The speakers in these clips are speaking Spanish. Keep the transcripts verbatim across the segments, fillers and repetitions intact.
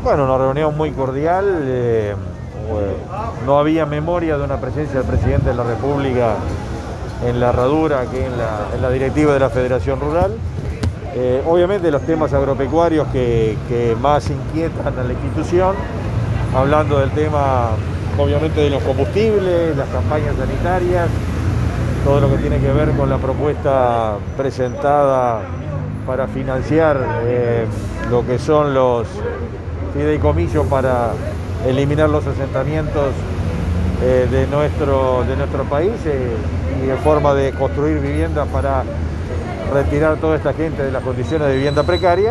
Bueno, una reunión muy cordial. Eh, no había memoria de una presencia del presidente de la República en la herradura, aquí en la, en la directiva de la Federación Rural. Eh, obviamente los temas agropecuarios que, que más inquietan a la institución, hablando del tema obviamente de los combustibles, las campañas sanitarias, todo lo que tiene que ver con la propuesta presentada para financiar eh, lo que son los fideicomisos para eliminar los asentamientos eh, de, nuestro, de nuestro país eh, y en forma de construir viviendas para retirar toda esta gente de las condiciones de vivienda precaria.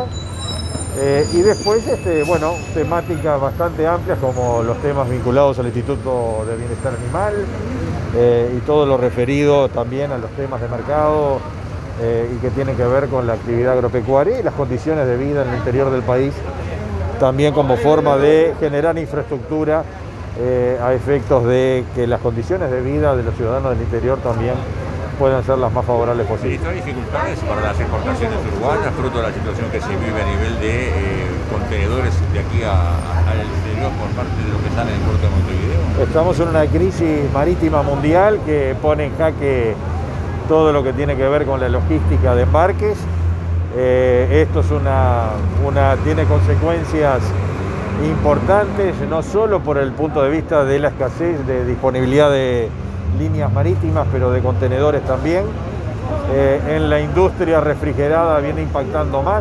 Eh, y después, este, bueno, temáticas bastante amplias como los temas vinculados al Instituto de Bienestar Animal eh, y todo lo referido también a los temas de mercado eh, y que tienen que ver con la actividad agropecuaria y las condiciones de vida en el interior del país, también como forma de generar infraestructura eh, a efectos de que las condiciones de vida de los ciudadanos del interior también puedan ser las más favorables posibles. ¿Hay dificultades para las exportaciones uruguayas, fruto de la situación que se vive a nivel de eh, contenedores de aquí al exterior por parte de lo que sale del puerto de Montevideo? Estamos en una crisis marítima mundial que pone en jaque todo lo que tiene que ver con la logística de embarques. Eh, esto es una, una, tiene consecuencias importantes, no solo por el punto de vista de la escasez de disponibilidad de líneas marítimas, pero de contenedores también. Eh, en la industria refrigerada viene impactando más,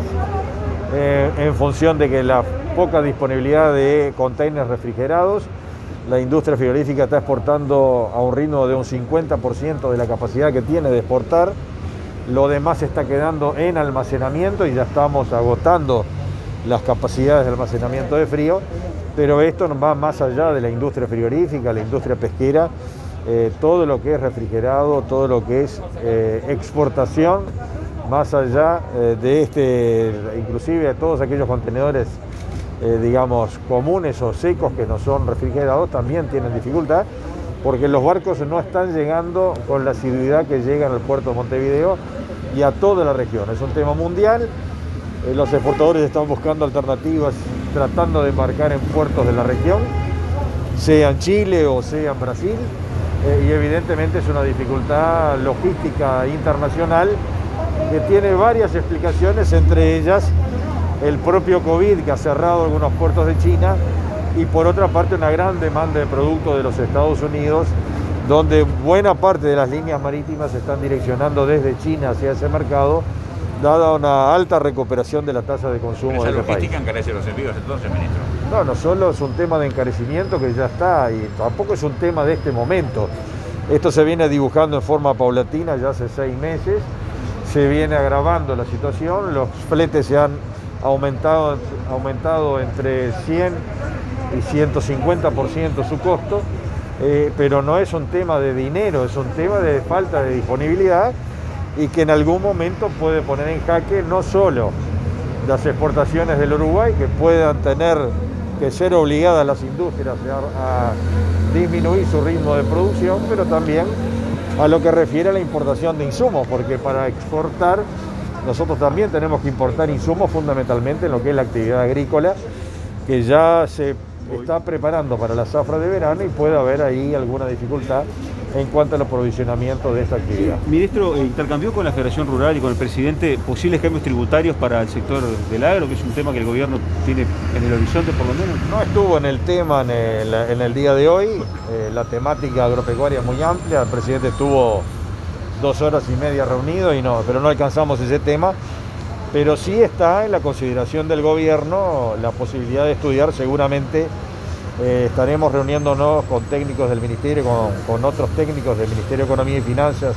eh, en función de que la poca disponibilidad de containers refrigerados, la industria frigorífica está exportando a un ritmo de un cincuenta por ciento de la capacidad que tiene de exportar. Lo demás está quedando en almacenamiento y ya estamos agotando las capacidades de almacenamiento de frío, pero esto va más allá de la industria frigorífica, la industria pesquera, eh, todo lo que es refrigerado, todo lo que es eh, exportación, más allá eh, de este, inclusive de todos aquellos contenedores, eh, digamos, comunes o secos que no son refrigerados, también tienen dificultad, porque los barcos no están llegando con la asiduidad que llegan al puerto de Montevideo y a toda la región. Es un tema mundial, eh, los exportadores están buscando alternativas, tratando de embarcar en puertos de la región, sea en Chile o sea en Brasil, eh, y evidentemente es una dificultad logística internacional que tiene varias explicaciones, entre ellas el propio COVID que ha cerrado algunos puertos de China, y por otra parte una gran demanda de productos de los Estados Unidos, donde buena parte de las líneas marítimas se están direccionando desde China hacia ese mercado, dada una alta recuperación de la tasa de consumo de ese país. ¿Esa logística encarece los envíos entonces, ministro? No, no solo es un tema de encarecimiento que ya está, y tampoco es un tema de este momento. Esto se viene dibujando en forma paulatina ya hace seis meses, se viene agravando la situación, los fletes se han aumentado, aumentado entre cien y ciento cincuenta por ciento su costo, eh, pero no es un tema de dinero, es un tema de falta de disponibilidad y que en algún momento puede poner en jaque no solo las exportaciones del Uruguay, que puedan tener que ser obligadas las industrias a, a disminuir su ritmo de producción, pero también a lo que refiere a la importación de insumos, porque para exportar nosotros también tenemos que importar insumos fundamentalmente en lo que es la actividad agrícola, que ya se está preparando para la zafra de verano y puede haber ahí alguna dificultad en cuanto al aprovisionamiento de esta actividad. Ministro, intercambió con la Federación Rural y con el presidente posibles cambios tributarios para el sector del agro, que es un tema que el gobierno tiene en el horizonte por lo menos. No estuvo en el tema en el, en el día de hoy, eh, la temática agropecuaria es muy amplia, el presidente estuvo dos horas y media reunido, y no, pero no alcanzamos ese tema. Pero sí está en la consideración del gobierno la posibilidad de estudiar, seguramente eh, estaremos reuniéndonos con técnicos del Ministerio, con, con otros técnicos del Ministerio de Economía y Finanzas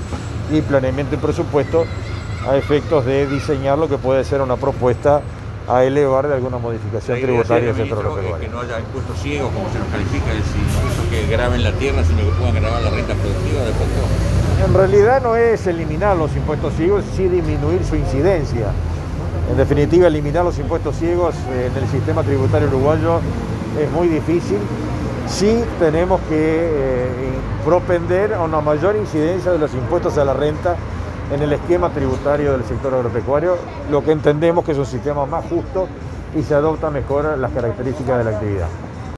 y Planeamiento y Presupuesto, a efectos de diseñar lo que puede ser una propuesta a elevar de alguna modificación tributaria del sector agropecuario. Que no haya impuestos ciegos, como se nos califica, es impuestos que graben la tierra, sino que puedan grabar la renta productiva de poco. En realidad no es eliminar los impuestos ciegos, sí disminuir su incidencia. En definitiva, eliminar los impuestos ciegos en el sistema tributario uruguayo es muy difícil. Sí tenemos que eh, propender a una mayor incidencia de los impuestos a la renta en el esquema tributario del sector agropecuario, lo que entendemos que es un sistema más justo y se adopta mejor las características de la actividad.